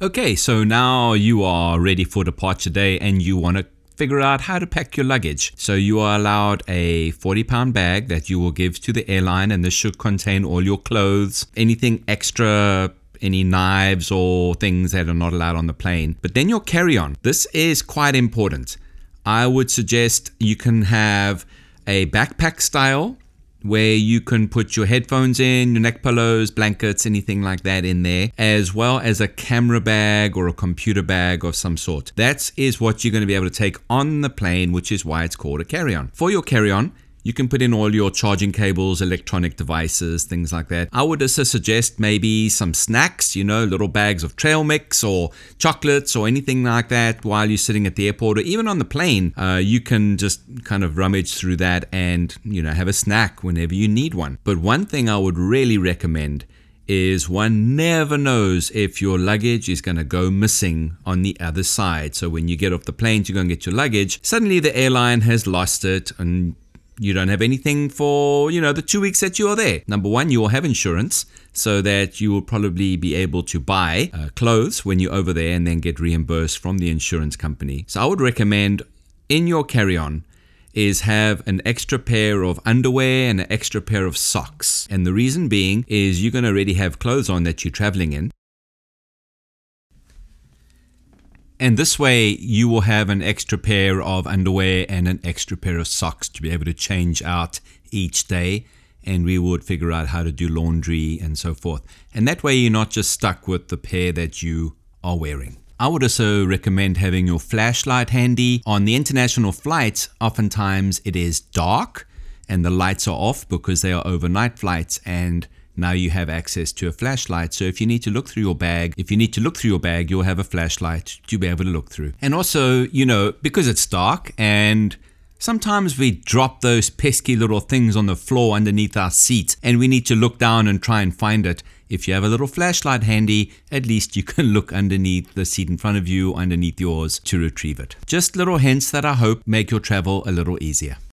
Okay, so now you are ready for departure day and you want to figure out how to pack your luggage. So you are allowed a 40-pound bag that you will give to the airline, and this should contain all your clothes, anything extra, any knives or things that are not allowed on the plane. But then your carry-on. This is quite important. I would suggest you can have a backpack style where you can put your headphones in, your neck pillows, blankets, anything like that in there, as well as a camera bag or a computer bag of some sort. That is what you're going to be able to take on the plane, which is why it's called a carry-on. For your carry-on, you can put in all your charging cables, electronic devices, things like that. I would also suggest maybe some snacks, little bags of trail mix or chocolates or anything like that while you're sitting at the airport, or even on the plane. You can just kind of rummage through that and, have a snack whenever you need one. But one thing I would really recommend is one never knows if your luggage is going to go missing on the other side. So when you get off the plane to go and get your luggage, suddenly the airline has lost it and you don't have anything for, the 2 weeks that you are there. Number one, you will have insurance so that you will probably be able to buy clothes when you're over there and then get reimbursed from the insurance company. So I would recommend in your carry-on is have an extra pair of underwear and an extra pair of socks. And the reason being is you're going to already have clothes on that you're traveling in. And this way you will have an extra pair of underwear and an extra pair of socks to be able to change out each day. And we would figure out how to do laundry and so forth. And that way you're not just stuck with the pair that you are wearing. I would also recommend having your flashlight handy. On the international flights, oftentimes it is dark and the lights are off because they are overnight flights, and now you have access to a flashlight. So if you need to look through your bag, you'll have a flashlight to be able to look through. And also, because it's dark and sometimes we drop those pesky little things on the floor underneath our seat and we need to look down and try and find it. If you have a little flashlight handy, at least you can look underneath the seat in front of you, underneath yours, to retrieve it. Just little hints that I hope make your travel a little easier.